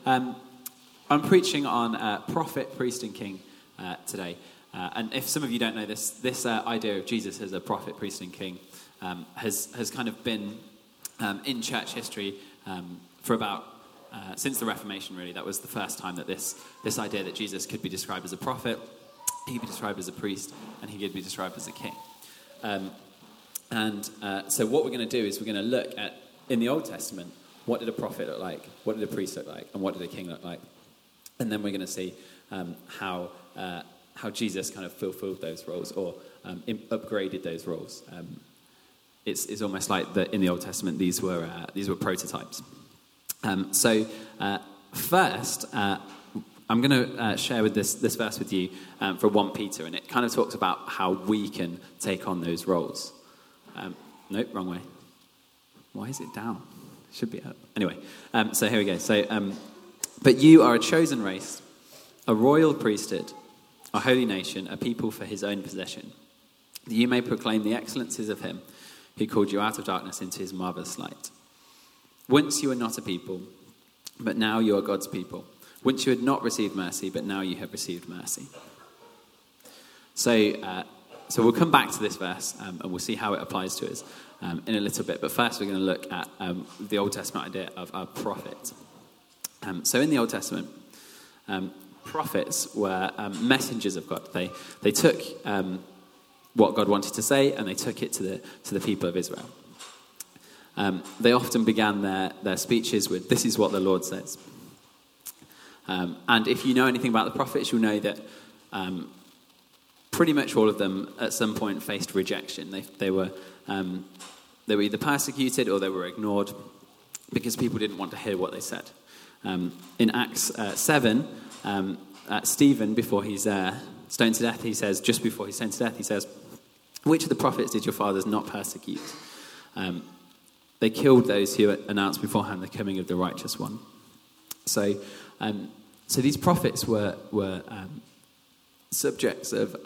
I'm preaching on prophet, priest, and king today. And if some of you don't know this idea of Jesus as a prophet, priest, and king has kind of been in church history for about since the Reformation, really. That was the first time that this idea that Jesus could be described as a prophet, he could be described as a priest, and he could be described as a king. So what we're going to do is we're going to look at, in the Old Testament, what did a prophet look like, what did a priest look like, and what did a king look like? And then we're going to see how Jesus kind of fulfilled those roles or upgraded those roles. It's almost like that in the Old Testament these were prototypes. First, I'm going to share with this verse with you from 1 Peter, and it kind of talks about how we can take on those roles. Nope, wrong way. Why is it down? It should be up. Anyway, so here we go. But you are a chosen race, a royal priesthood, a holy nation, a people for his own possession, that you may proclaim the excellencies of him who called you out of darkness into his marvelous light. Once you were not a people, but now you are God's people. Once you had not received mercy, but now you have received mercy. So we'll come back to this verse, and we'll see how it applies to us in a little bit. But first we're going to look at the Old Testament idea of a prophet. So in the Old Testament, prophets were messengers of God. They took what God wanted to say, and they took it to the people of Israel. They often began their speeches with, "This is what the Lord says." And if you know anything about the prophets, you'll know that pretty much all of them at some point faced rejection. They were either persecuted or they were ignored because people didn't want to hear what they said. In Acts 7, Stephen, before he's stoned to death, he says, just before he's stoned to death, he says, "Which of the prophets did your fathers not persecute? They killed those who announced beforehand the coming of the righteous one." So these prophets were subjects of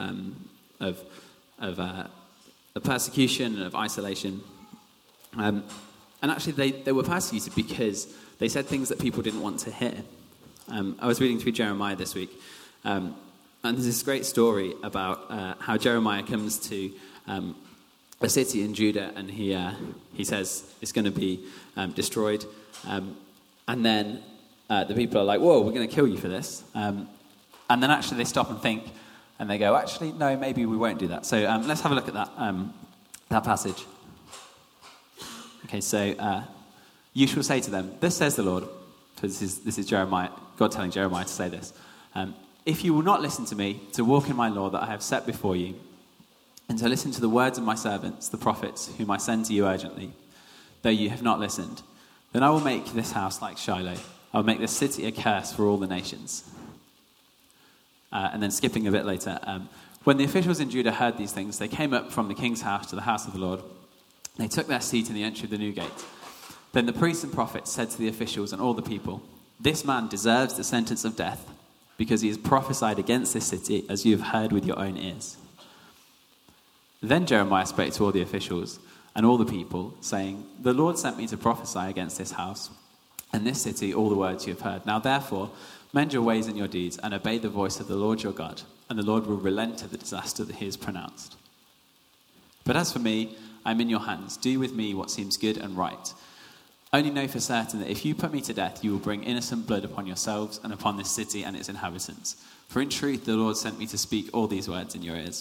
persecution and of isolation, and actually they were persecuted because they said things that people didn't want to hear. I was reading through Jeremiah this week, and there's this great story about how Jeremiah comes to a city in Judah, and he says it's going to be destroyed, and then the people are like, "Whoa, we're going to kill you for this," and then actually they stop and think, and they go, "Actually, no, maybe we won't do that." So let's have a look at that passage. Okay, so you shall say to them, "Thus says the Lord," so this is Jeremiah, God telling Jeremiah to say this, "If you will not listen to me, to walk in my law that I have set before you, and to listen to the words of my servants, the prophets, whom I send to you urgently, though you have not listened, then I will make this house like Shiloh. I will make this city a curse for all the nations." And then skipping a bit later, when the officials in Judah heard these things, they came up from the king's house to the house of the Lord. They took their seat in the entry of the new gate. Then the priests and prophets said to the officials and all the people, "This man deserves the sentence of death, because he has prophesied against this city, as you have heard with your own ears." Then Jeremiah spoke to all the officials and all the people, saying, "The Lord sent me to prophesy against this house and this city all the words you have heard. Now therefore, mend your ways and your deeds, and obey the voice of the Lord your God, and the Lord will relent of the disaster that he has pronounced. But as for me, I am in your hands. Do with me what seems good and right. Only know for certain that if you put me to death, you will bring innocent blood upon yourselves and upon this city and its inhabitants. For in truth, the Lord sent me to speak all these words in your ears."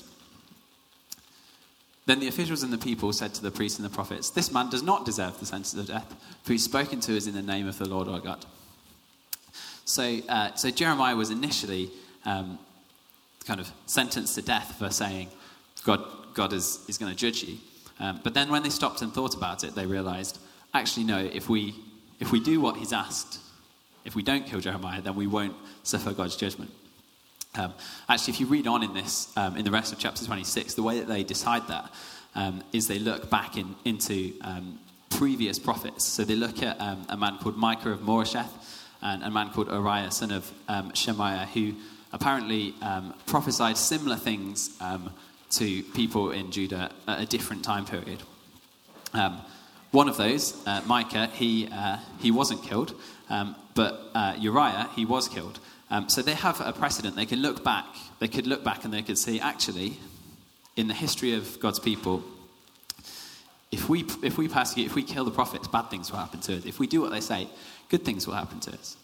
Then the officials and the people said to the priests and the prophets, "This man does not deserve the sentence of death, for he's spoken to us in the name of the Lord our God." So Jeremiah was initially kind of sentenced to death for saying, God is going to judge you. But then when they stopped and thought about it, they realized, actually, no, if we do what he's asked, if we don't kill Jeremiah, then we won't suffer God's judgment. Actually, if you read on in this, in the rest of chapter 26, the way that they decide that is they look back into previous prophets. So they look at a man called Micah of Moresheth and a man called Uriah, son of Shemaiah, who apparently prophesied similar things to people in Judah at a different time period. One of those, Micah, he wasn't killed, but Uriah, he was killed. So they have a precedent. They could look back and they could see, actually, in the history of God's people, if we persecute, if we kill the prophets, bad things will happen to us. If we do what they say, good things will happen to us.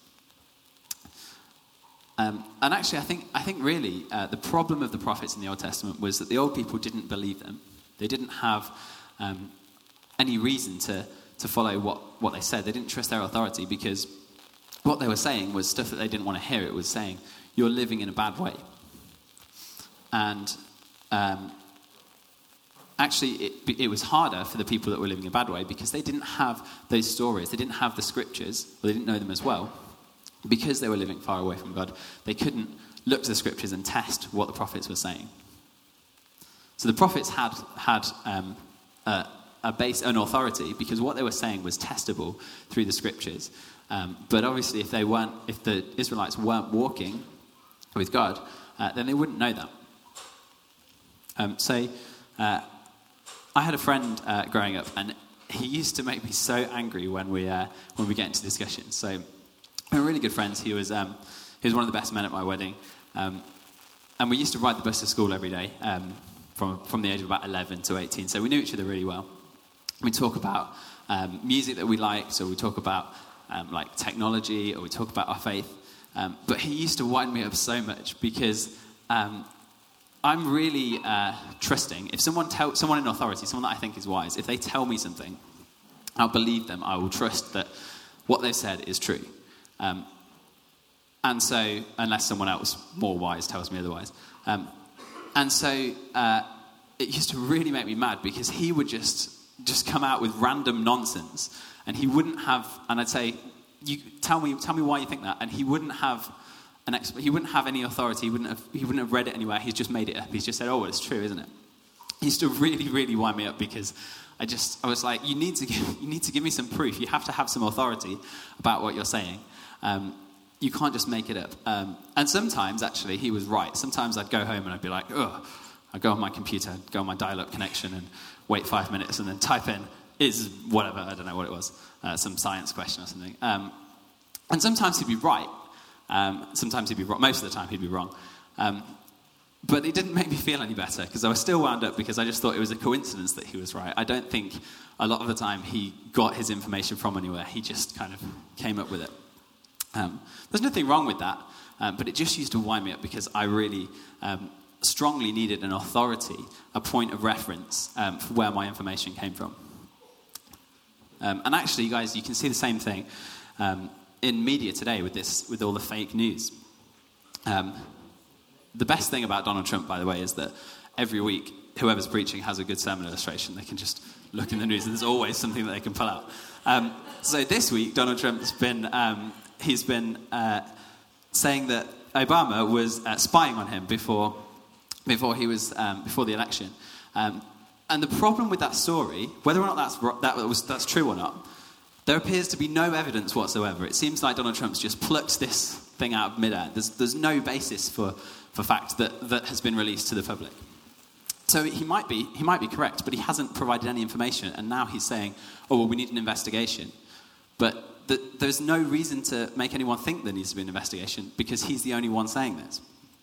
And actually, I think really the problem of the prophets in the Old Testament was that the old people didn't believe them. They didn't have any reason to follow what they said. They didn't trust their authority because what they were saying was stuff that they didn't want to hear. It was saying, you're living in a bad way. And actually, it was harder for the people that were living in a bad way because they didn't have those stories. They didn't have the scriptures, or they didn't know them as well. Because they were living far away from God, they couldn't look to the scriptures and test what the prophets were saying. So the prophets had an authority because what they were saying was testable through the scriptures. But obviously, if the Israelites weren't walking with God, then they wouldn't know that. So I had a friend growing up, and he used to make me so angry when we get into discussions. So we were really good friends. He was one of the best men at my wedding, and we used to ride the bus to school every day from the age of about 11 to 18. So we knew each other really well. We talk about music that we liked, or we talk about like technology, or we talk about our faith. But he used to wind me up so much because I'm really trusting. If someone in authority, someone that I think is wise, if they tell me something, I'll believe them. I will trust that what they've said is true. And so, unless someone else more wise tells me otherwise. And so, it used to really make me mad because he would just come out with random nonsense, and he wouldn't have. And I'd say, "You tell me why you think that." And he wouldn't have he wouldn't have any authority. He wouldn't have read it anywhere. He's just made it up. He's just said, "Oh, well, it's true, isn't it?" He used to really, really wind me up because I was like, "You need to give me some proof. You have to have some authority about what you're saying." You can't just make it up. And sometimes, actually, he was right. Sometimes I'd go home and I'd be like, ugh. I'd go on my computer, go on my dial-up connection and wait 5 minutes and then type in, is whatever, I don't know what it was, some science question or something. And sometimes he'd be right. Sometimes he'd be wrong. Most of the time he'd be wrong. But it didn't make me feel any better because I was still wound up because I just thought it was a coincidence that he was right. I don't think a lot of the time he got his information from anywhere. He just kind of came up with it. There's nothing wrong with that, but it just used to wind me up because I really strongly needed an authority, a point of reference for where my information came from. And actually, guys, you can see the same thing in media today with all the fake news. The best thing about Donald Trump, by the way, is that every week, whoever's preaching has a good sermon illustration. They can just look in the news, and there's always something that they can pull out. So this week, Donald Trump's been saying that Obama was spying on him before the election. And the problem with that story, whether or not that's true or not, there appears to be no evidence whatsoever. It seems like Donald Trump's just plucked this thing out of midair. There's no basis for fact that has been released to the public. So he might be correct, but he hasn't provided any information. And now he's saying, "Oh, well, we need an investigation." But there's no reason to make anyone think there needs to be an investigation because he's the only one saying this.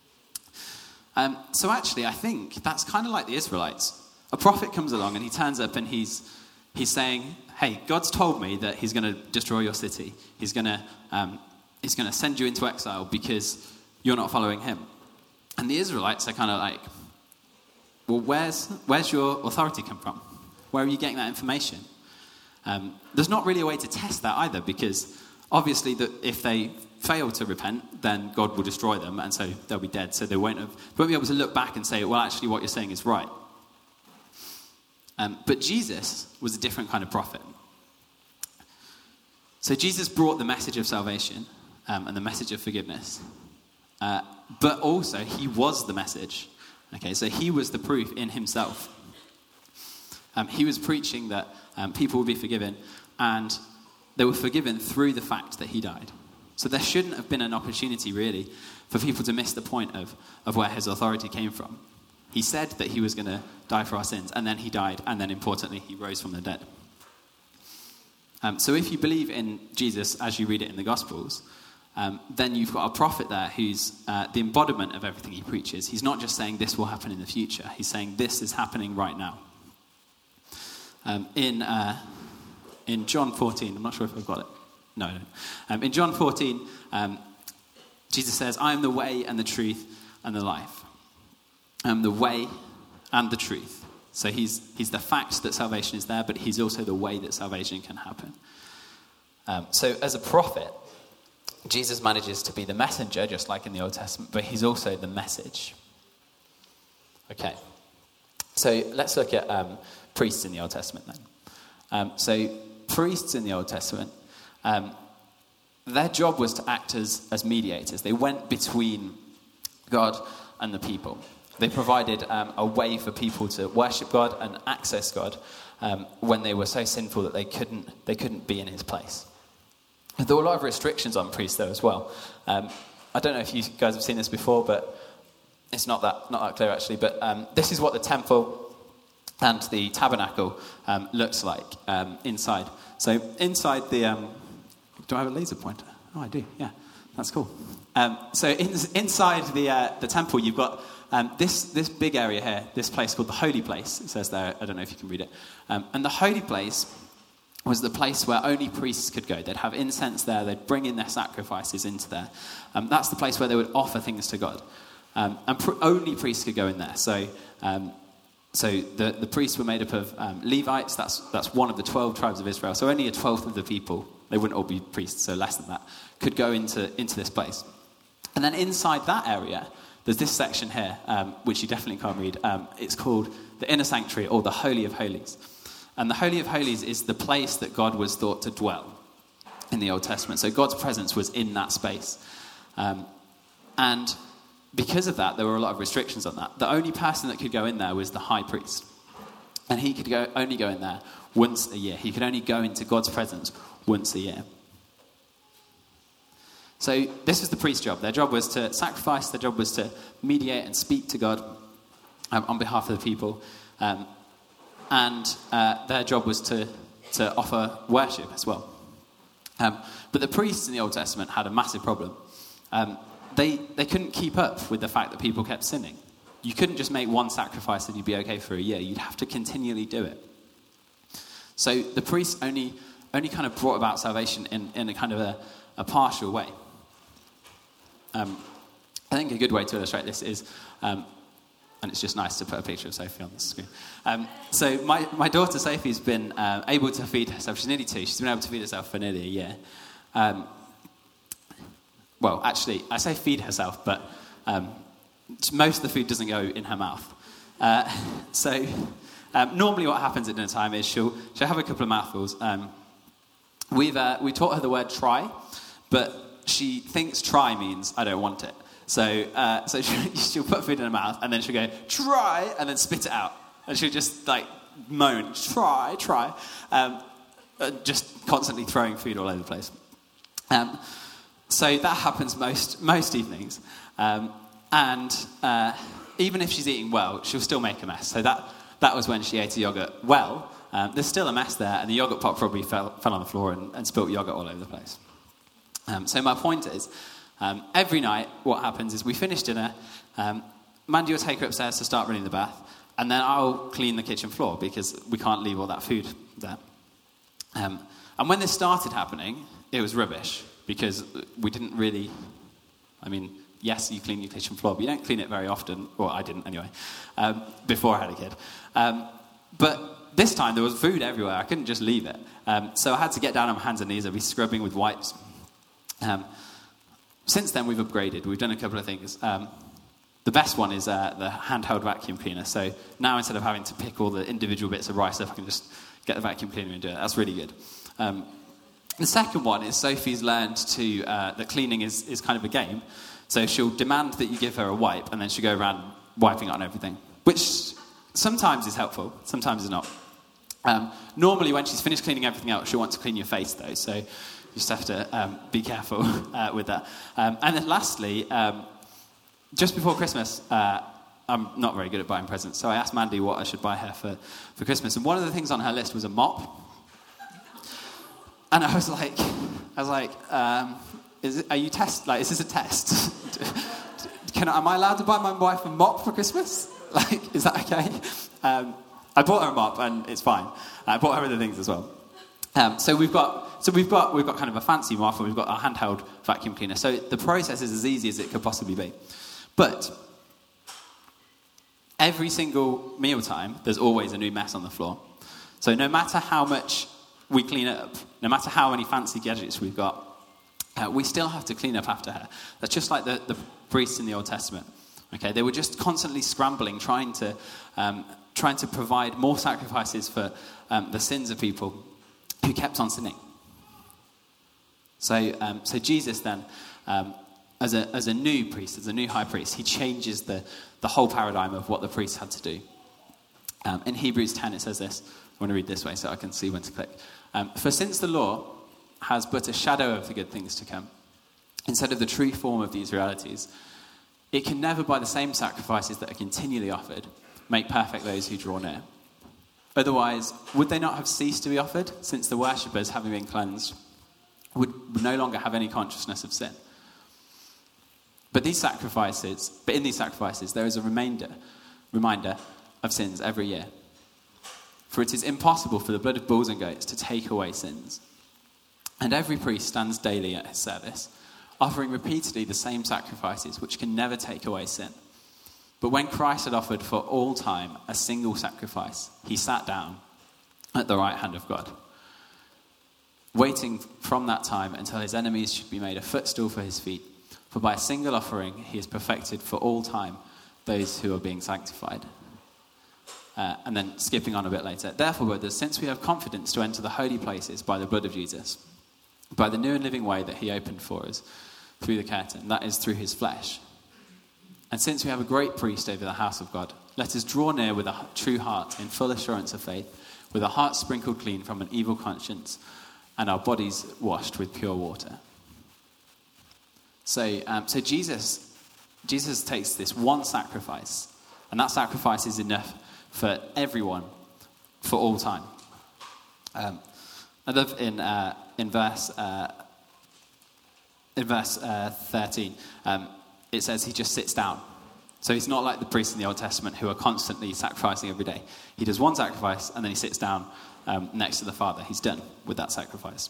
So actually, I think that's kind of like the Israelites. A prophet comes along and he turns up and he's saying, "Hey, God's told me that he's going to destroy your city. He's going to send you into exile because you're not following him." And the Israelites are kind of like, "Well, where's your authority come from? Where are you getting that information?" There's not really a way to test that either because obviously if they fail to repent, then God will destroy them and so they'll be dead. So they won't be able to look back and say, "Well, actually what you're saying is right." But Jesus was a different kind of prophet. So Jesus brought the message of salvation and the message of forgiveness. But also he was the message. Okay, so he was the proof in himself. He was preaching that people would be forgiven, and they were forgiven through the fact that he died. So there shouldn't have been an opportunity, really, for people to miss the point of where his authority came from. He said that he was going to die for our sins, and then he died, and then, importantly, he rose from the dead. So if you believe in Jesus as you read it in the Gospels, then you've got a prophet there who's the embodiment of everything he preaches. He's not just saying this will happen in the future. He's saying this is happening right now. In John 14, I'm not sure if I've got it. No. In John 14, Jesus says, I am the way and the truth and the life. I'm the way and the truth. So he's the fact that salvation is there, but he's also the way that salvation can happen. So as a prophet, Jesus manages to be the messenger, just like in the Old Testament, but he's also the message. Okay. So let's look at priests in the Old Testament then. So priests in the Old Testament, their job was to act as mediators. They went between God and the people. They provided a way for people to worship God and access God when they were so sinful that they couldn't be in his place. There were a lot of restrictions on priests though as well. I don't know if you guys have seen this before, but it's not that clear actually. But this is what the temple and the tabernacle looks like inside. So inside the... do I have a laser pointer? Oh, I do. Yeah, that's cool. So inside the temple, you've got this big area here, this place called the Holy Place. It says there, I don't know if you can read it. And the Holy Place was the place where only priests could go. They'd have incense there. They'd bring in their sacrifices into there. That's the place where they would offer things to God. And only priests could go in there. So the priests were made up of Levites. That's one of the 12 tribes of Israel. So only a 12th of the people, they wouldn't all be priests, so less than that, could go into this place. And then inside that area, there's this section here, which you definitely can't read. It's called the Inner Sanctuary, or the Holy of Holies. And the Holy of Holies is the place that God was thought to dwell in the Old Testament. So God's presence was in that space. And because of that, there were a lot of restrictions on that. The only person that could go in there was the high priest. And he could only go in there once a year. He could only go into God's presence once a year. So this was the priest's job. Their job was to sacrifice. Their job was to mediate and speak to God on behalf of the people. And their job was to offer worship as well. But the priests in the Old Testament had a massive problem. They couldn't keep up with the fact that people kept sinning. You couldn't just make one sacrifice and you'd be okay for a year. You'd have to continually do it. So the priests only kind of brought about salvation in a kind of a partial way. I think a good way to illustrate this is, and it's just nice to put a picture of Sophie on the screen. So my daughter Sophie's been able to feed herself. She's nearly 2. She's been able to feed herself for nearly a year. Well, actually, I say feed herself, but most of the food doesn't go in her mouth. So normally what happens at dinner time is she'll have a couple of mouthfuls. We taught her the word try, but she thinks try means I don't want it. So she'll put food in her mouth, and then she'll go, try, and then spit it out. And she'll just, moan, try. Just constantly throwing food all over the place. So that happens most evenings. And even if she's eating well, she'll still make a mess. So that was when she ate a yogurt well. There's still a mess there, and the yogurt pot probably fell on the floor and spilt yogurt all over the place. So my point is, every night what happens is we finish dinner, Mandy will take her upstairs to start running the bath, and then I'll clean the kitchen floor because we can't leave all that food there. And when this started happening, it was rubbish because we didn't really, yes, you clean your kitchen floor, but you don't clean it very often. Well, I didn't anyway, before I had a kid. But this time there was food everywhere. I couldn't just leave it. So I had to get down on my hands and knees. I'd be scrubbing with wipes. Since then, we've upgraded. We've done a couple of things. The best one is the handheld vacuum cleaner. So now instead of having to pick all the individual bits of rice up, I can just get the vacuum cleaner and do it. That's really good. The second one is Sophie's learned that cleaning is kind of a game. So she'll demand that you give her a wipe, and then she'll go around wiping it on everything, which sometimes is helpful, sometimes is not. Normally, when she's finished cleaning everything else, she'll want to clean your face, though. So you just have to be careful with that. And then lastly, just before Christmas, I'm not very good at buying presents, so I asked Mandy what I should buy her for Christmas. And one of the things on her list was a mop. And I was like, are you test? Like, is this a test? Am I allowed to buy my wife a mop for Christmas? Like, is that okay? I bought her a mop, and it's fine. I bought her other things as well. So we've got kind of a fancy mop, and we've got our handheld vacuum cleaner. So the process is as easy as it could possibly be. But every single mealtime, there's always a new mess on the floor. So no matter how much we clean up, no matter how many fancy gadgets we've got, we still have to clean up after her. That's just like the priests in the Old Testament. Okay, they were just constantly scrambling, trying to provide more sacrifices for the sins of people who kept on sinning. So Jesus then, as a new priest, as a new high priest, he changes the whole paradigm of what the priests had to do. In Hebrews 10, it says this. I want to read this way so I can see when to click. For since the law has but a shadow of the good things to come, instead of the true form of these realities, it can never, by the same sacrifices that are continually offered, make perfect those who draw near. Otherwise, would they not have ceased to be offered, since the worshippers, having been cleansed, would no longer have any consciousness of sin? But in these sacrifices, there is a reminder of sins every year. For it is impossible for the blood of bulls and goats to take away sins. And every priest stands daily at his service, offering repeatedly the same sacrifices, which can never take away sin. But when Christ had offered for all time a single sacrifice, he sat down at the right hand of God, waiting from that time until his enemies should be made a footstool for his feet. For by a single offering he has perfected for all time those who are being sanctified. And then skipping on a bit later. Therefore, brothers, since we have confidence to enter the holy places by the blood of Jesus, by the new and living way that he opened for us through the curtain, that is, through his flesh. And since we have a great priest over the house of God, let us draw near with a true heart in full assurance of faith, with a heart sprinkled clean from an evil conscience, and our bodies washed with pure water. So Jesus takes this one sacrifice, and that sacrifice is enough for everyone, for all time. I love in verse 13, it says he just sits down. So he's not like the priests in the Old Testament who are constantly sacrificing every day. He does one sacrifice and then he sits down next to the Father. He's done with that sacrifice.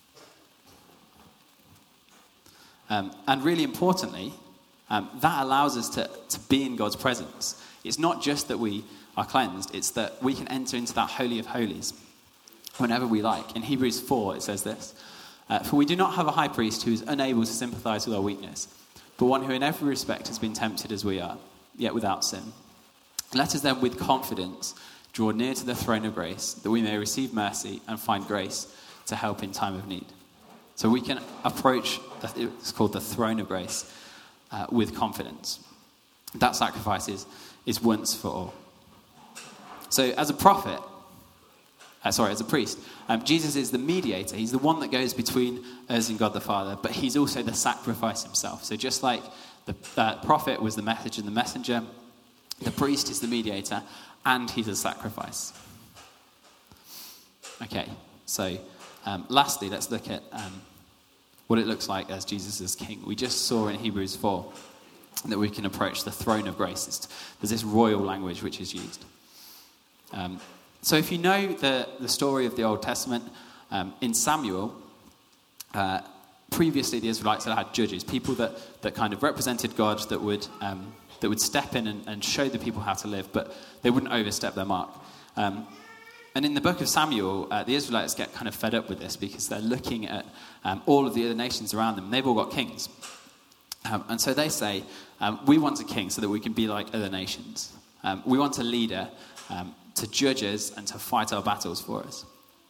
And really importantly, that allows us to be in God's presence. It's not just that we are cleansed, it's that we can enter into that Holy of Holies whenever we like. In Hebrews 4, it says this, for we do not have a high priest who is unable to sympathize with our weakness, but one who in every respect has been tempted as we are, yet without sin. Let us then with confidence draw near to the throne of grace, that we may receive mercy and find grace to help in time of need. So we can approach, it's called the throne of grace, with confidence. That sacrifice is once for all. So as a priest, Jesus is the mediator. He's the one that goes between us and God the Father, but he's also the sacrifice himself. So just like the prophet was the message and the messenger, the priest is the mediator, and he's a sacrifice. Okay, so lastly, let's look at what it looks like as Jesus is king. We just saw in Hebrews 4 that we can approach the throne of grace. There's this royal language which is used. So if you know the story of the Old Testament, in Samuel, previously the Israelites had judges, people that kind of represented God, that would step in and show the people how to live, but they wouldn't overstep their mark. And in the book of Samuel, the Israelites get kind of fed up with this because they're looking at all of the other nations around them. They've all got kings. And so they say, we want a king so that we can be like other nations. We want a leader to judge us and to fight our battles for us.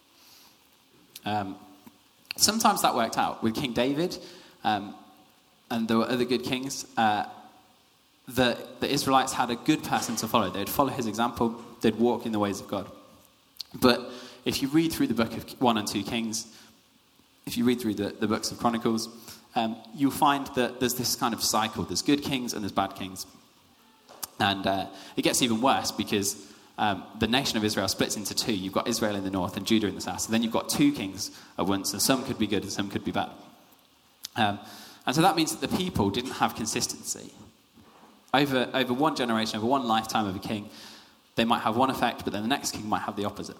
Sometimes that worked out with King David, and there were other good kings. The Israelites had a good person to follow. They'd follow his example. They'd walk in the ways of God. But if you read through the book of 1 and 2 Kings, if you read through the books of Chronicles, you'll find that there's this kind of cycle. There's good kings and there's bad kings. And it gets even worse because the nation of Israel splits into two. You've got Israel in the north and Judah in the south. So then you've got two kings at once, and some could be good and some could be bad. And so that means that the people didn't have consistency. Over one generation, over one lifetime of a king, they might have one effect, but then the next king might have the opposite.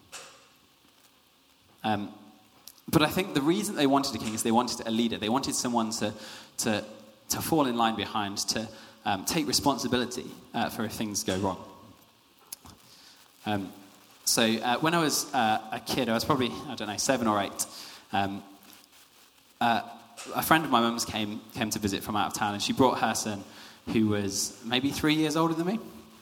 But I think the reason they wanted a king is they wanted a leader. They wanted someone to fall in line behind, to take responsibility for if things go wrong. So when I was a kid, I was probably, 7 or 8, a friend of my mum's came to visit from out of town, and she brought her son, who was maybe 3 years older than me.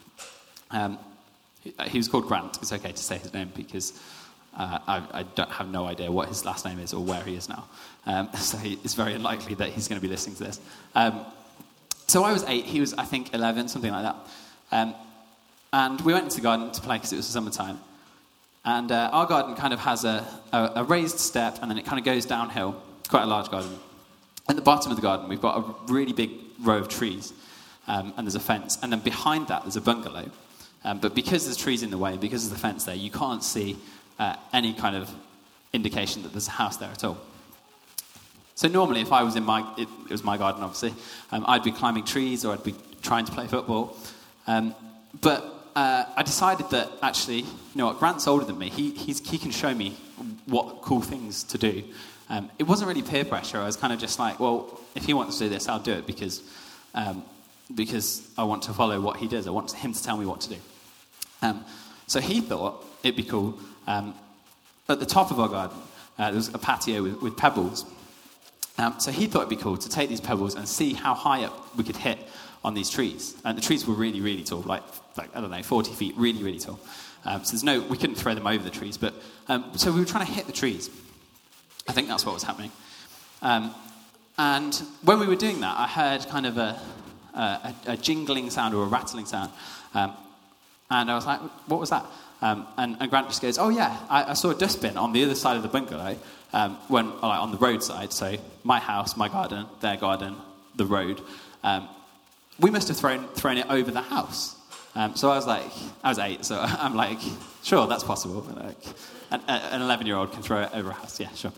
He was called Grant. It's okay to say his name because I don't have no idea what his last name is or where he is now. So it's very unlikely that he's going to be listening to this. So I was 8, he was, I think, 11, something like that. And we went into the garden to play because it was the summertime. And our garden kind of has a raised step, and then it kind of goes downhill. It's quite a large garden. At the bottom of the garden, we've got a really big row of trees, and there's a fence. And then behind that, there's a bungalow. But because there's trees in the way, because there's the fence there, you can't see any kind of indication that there's a house there at all. So normally, if I was it was my garden, obviously, I'd be climbing trees or I'd be trying to play football. But I decided that actually, you know what, Grant's older than me. He can show me what cool things to do. It wasn't really peer pressure. I was kind of just like, well, if he wants to do this, I'll do it because I want to follow what he does. I want him to tell me what to do. So he thought it'd be cool. At the top of our garden, there was a patio with pebbles. So he thought it'd be cool to take these pebbles and see how high up we could hit on these trees. And the trees were really, really tall, like 40 feet, really, really tall. So we couldn't throw them over the trees. But so we were trying to hit the trees. I think that's what was happening. And when we were doing that, I heard kind of a jingling sound or a rattling sound. And I was like, what was that? And Grant just goes, oh yeah, I saw a dustbin on the other side of the bungalow, on the roadside. So my house, my garden, their garden, the road. We must have thrown it over the house. So I was 8, so I'm like, sure, that's possible. Like, an 11-year-old can throw it over a house. Yeah, sure.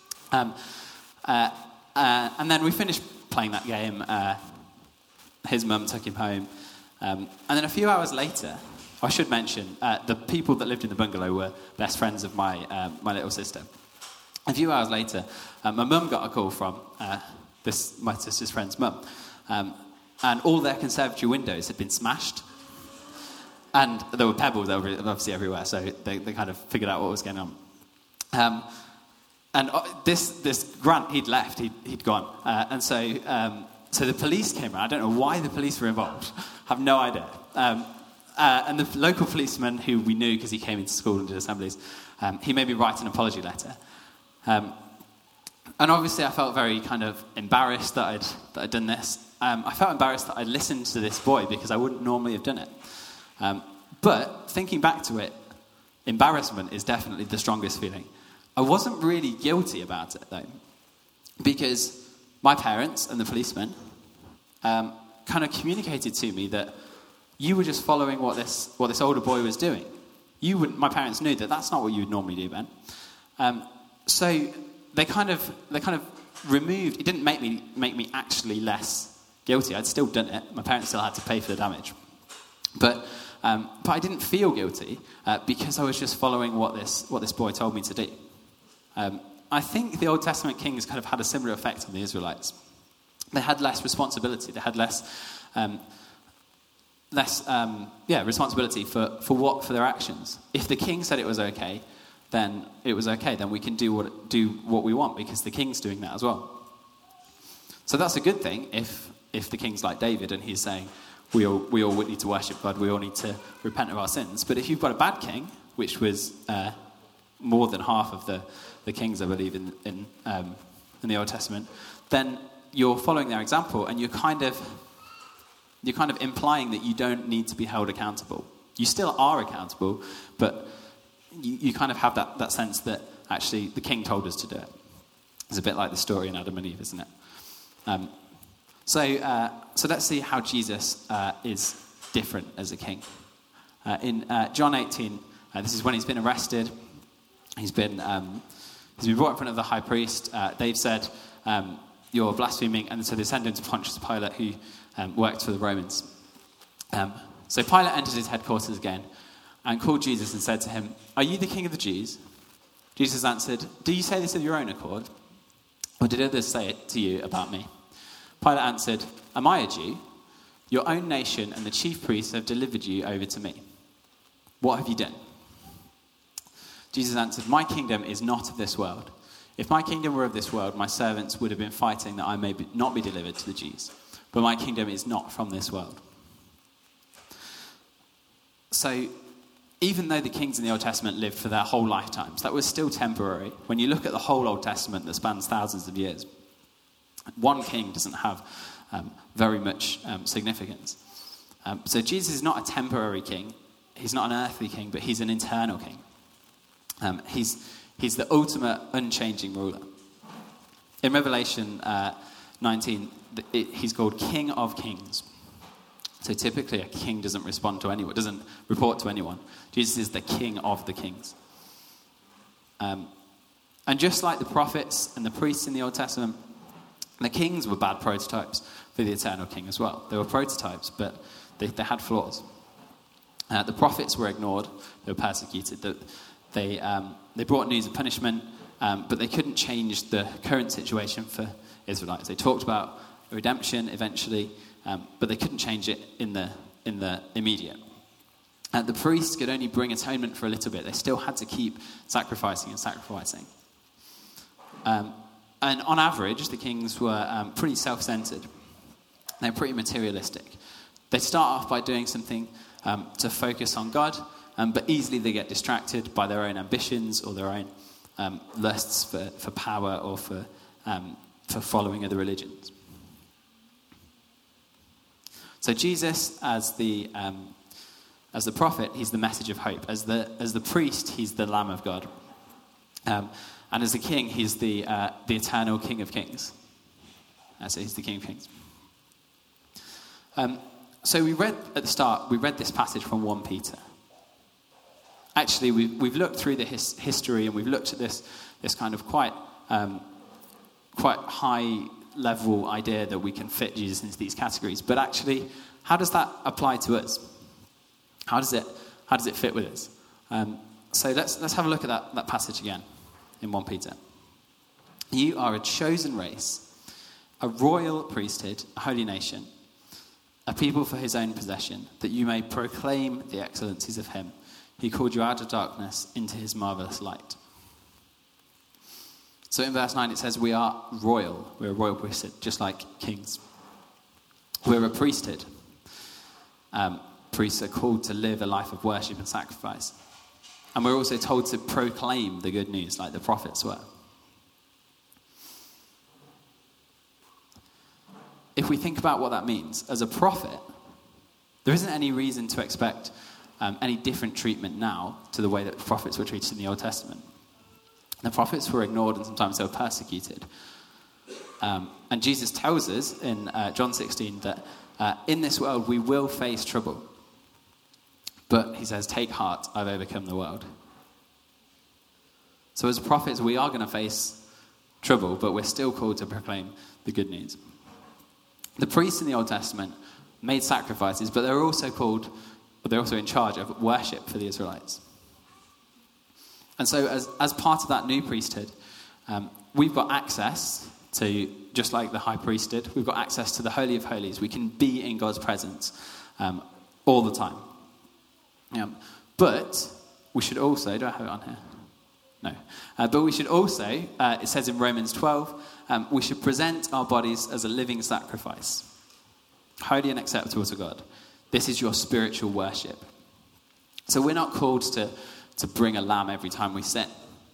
And then we finished playing that game. His mum took him home. And then a few hours later, I should mention, the people that lived in the bungalow were best friends of my little sister. A few hours later, my mum got a call from my sister's friend's mum. And all their conservatory windows had been smashed. And there were pebbles obviously everywhere, so they kind of figured out what was going on. And this Grant, he'd left, he'd gone. And so the police came around. I don't know why the police were involved. I have no idea. And the local policeman, who we knew because he came into school and did assemblies, he made me write an apology letter. And obviously I felt very kind of embarrassed that I'd done this. I felt embarrassed that I'd listened to this boy because I wouldn't normally have done it. But thinking back to it, embarrassment is definitely the strongest feeling. I wasn't really guilty about it, though, because my parents and the policeman kind of communicated to me that you were just following what this older boy was doing. My parents knew that that's not what you would normally do, Ben. So they kind of removed. It didn't make me actually less guilty. I'd still done it. My parents still had to pay for the damage, but I didn't feel guilty because I was just following what this boy told me to do. I think the Old Testament kings kind of had a similar effect on the Israelites. They had less responsibility. They had less responsibility for their actions. If the king said it was okay, then it was okay. Then we can do what we want because the king's doing that as well. So that's a good thing if the king's like David and he's saying we all need to worship God, we all need to repent of our sins. But if you've got a bad king, which was more than half of the kings, I believe, in the Old Testament, then you're following their example and you're kind of implying that you don't need to be held accountable. You still are accountable, but you kind of have that sense that actually the king told us to do it. It's a bit like the story in Adam and Eve, isn't it? So let's see how Jesus is different as a king. In John 18, this is when he's been arrested. He's been brought in front of the high priest. They've said, you're blaspheming. And so they send him to Pontius Pilate, who worked for the Romans. So Pilate entered his headquarters again and called Jesus and said to him, "Are you the king of the Jews?" Jesus answered, "Do you say this of your own accord? Or did others say it to you about me?" Pilate answered, "Am I a Jew? Your own nation and the chief priests have delivered you over to me. What have you done?" Jesus answered, "My kingdom is not of this world. If my kingdom were of this world, my servants would have been fighting that I may not be delivered to the Jews. But my kingdom is not from this world." So, even though the kings in the Old Testament lived for their whole lifetimes, that was still temporary. When you look at the whole Old Testament that spans thousands of years, one king doesn't have very much significance. So Jesus is not a temporary king. He's not an earthly king, but he's an eternal king. He's the ultimate unchanging ruler. In Revelation 19, he's called King of Kings. So typically a king doesn't respond to anyone, doesn't report to anyone. Jesus is the King of the kings. And just like the prophets and the priests in the Old Testament, the kings were bad prototypes for the eternal king as well. They were prototypes, but they had flaws. The prophets were ignored. They were persecuted. They brought news of punishment, but they couldn't change the current situation for Israelites. They talked about redemption eventually, but they couldn't change it in the immediate. The priests could only bring atonement for a little bit. They still had to keep sacrificing. And on average, the kings were pretty self-centered. They're pretty materialistic. They start off by doing something to focus on God, but easily they get distracted by their own ambitions or their own lusts for power or for following other religions. So Jesus, as the prophet, he's the message of hope. As the priest, he's the Lamb of God. And as the king, he's the eternal King of Kings. So he's the King of Kings. So we read at the start, this passage from 1 Peter. Actually, we've looked through the history and we've looked at this kind of quite high level idea that we can fit Jesus into these categories. But actually, how does that apply to us? How does it fit with us? So let's have a look at that passage again in 1 Peter. "You are a chosen race, a royal priesthood, a holy nation, a people for his own possession, that you may proclaim the excellencies of him who called you out of darkness into his marvelous light." So in verse 9 it says we are royal. We're a royal priesthood, just like kings. We're a priesthood. Priests are called to live a life of worship and sacrifice. And we're also told to proclaim the good news like the prophets were. If we think about what that means, as a prophet, there isn't any reason to expect any different treatment now to the way that prophets were treated in the Old Testament. The prophets were ignored and sometimes they were persecuted. And Jesus tells us in John 16 that in this world we will face trouble. But he says, "Take heart, I've overcome the world." So as prophets, we are going to face trouble, but we're still called to proclaim the good news. The priests in the Old Testament made sacrifices, but they're also in charge of worship for the Israelites. And so as part of that new priesthood, we've got access to, just like the high priest did, we've got access to the Holy of Holies. We can be in God's presence all the time. But we should also, do I have it on here? No. But we should also, it says in Romans 12, we should present our bodies as a living sacrifice, holy and acceptable to God. This is your spiritual worship. So we're not called to bring a lamb every time we sin,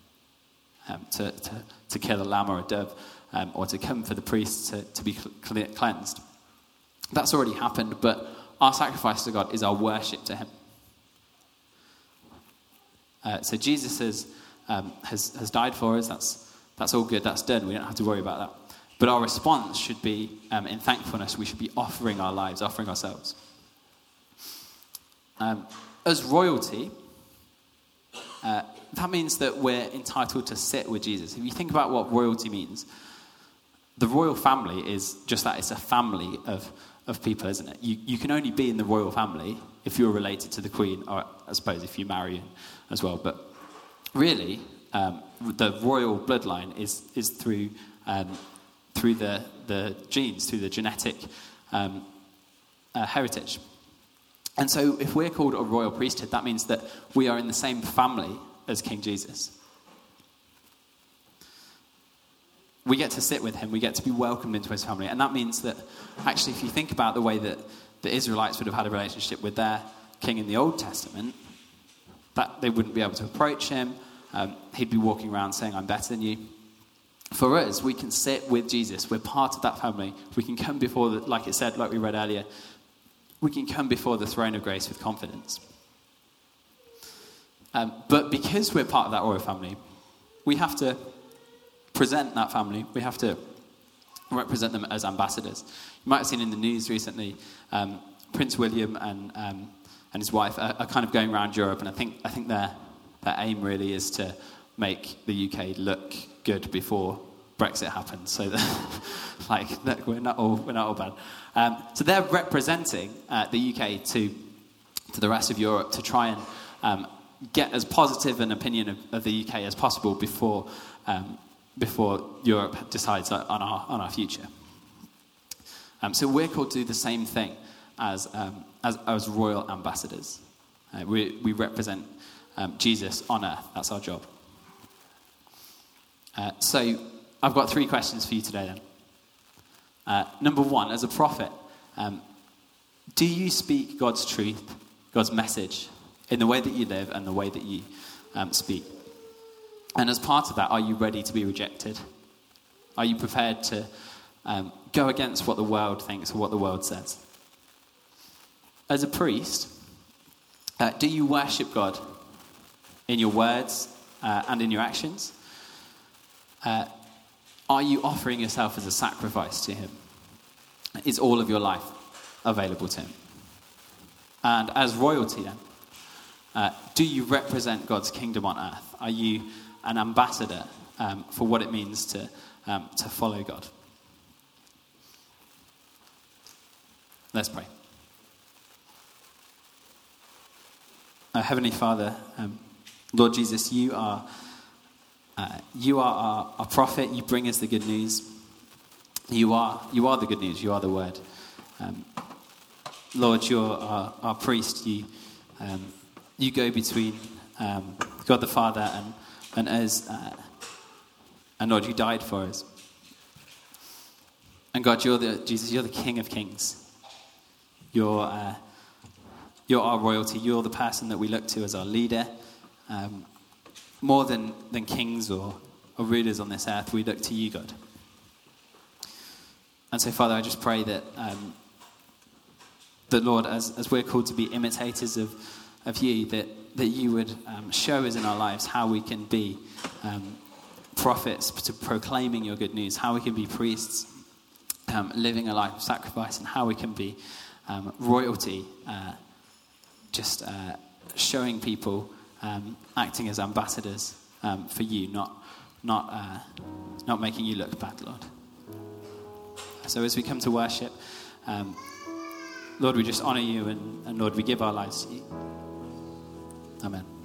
to kill a lamb or a dove, or to come for the priest to be cleansed. That's already happened, but our sacrifice to God is our worship to him. So Jesus has died for us. That's all good. That's done. We don't have to worry about that. But our response should be, in thankfulness, we should be offering our lives, offering ourselves. as royalty, that means that we're entitled to sit with Jesus. If you think about what royalty means, the royal family is just that. It's a family of people, isn't it? You can only be in the royal family if you're related to the Queen, or I suppose if you marry as well. But really, the royal bloodline is through the genes, through the genetic heritage. And so if we're called a royal priesthood, that means that we are in the same family as King Jesus. We get to sit with him. We get to be welcomed into his family. And that means that, actually, if you think about the way that the Israelites would have had a relationship with their king in the Old Testament, that they wouldn't be able to approach him. He'd be walking around saying, I'm better than you. For us, we can sit with Jesus. We're part of that family. We can come before, like it said, like we read earlier, we can come before the throne of grace with confidence. But because we're part of that royal family, we have to present that family. We have to represent them as ambassadors. You might have seen in the news recently, Prince William and his wife are kind of going around Europe, and I think their aim really is to make the UK look good before Brexit happens. So that, we're not all bad. So they're representing the UK to the rest of Europe to try and get as positive an opinion of the UK as possible before Europe decides on our future. So we're called to do the same thing as royal ambassadors. We represent Jesus on earth. That's our job. So I've got 3 questions for you today then. Number 1, as a prophet, do you speak God's truth, God's message, in the way that you live and the way that you speak? And as part of that, are you ready to be rejected? Are you prepared to go against what the world thinks or what the world says? As a priest, do you worship God in your words and in your actions? Are you offering yourself as a sacrifice to him? Is all of your life available to him? And as royalty then, do you represent God's kingdom on earth? Are you an ambassador for what it means to follow God? Let's pray. Heavenly Father, Lord Jesus, you are our prophet. You bring us the good news. You are the good news. You are the word. Lord, you're our priest. You go between God the Father and us. And Lord, you died for us. And God, you're the King of Kings. You're our royalty. You're the person that we look to as our leader. More than kings or rulers on this earth, we look to you, God. And so, Father, I just pray that, Lord, as we're called to be imitators of you, that you would show us in our lives how we can be prophets to proclaiming your good news, how we can be priests living a life of sacrifice, and how we can be royalty, showing people, acting as ambassadors for you, not making you look bad, Lord. So as we come to worship, Lord, we just honour you, and Lord, we give our lives to you. Amen.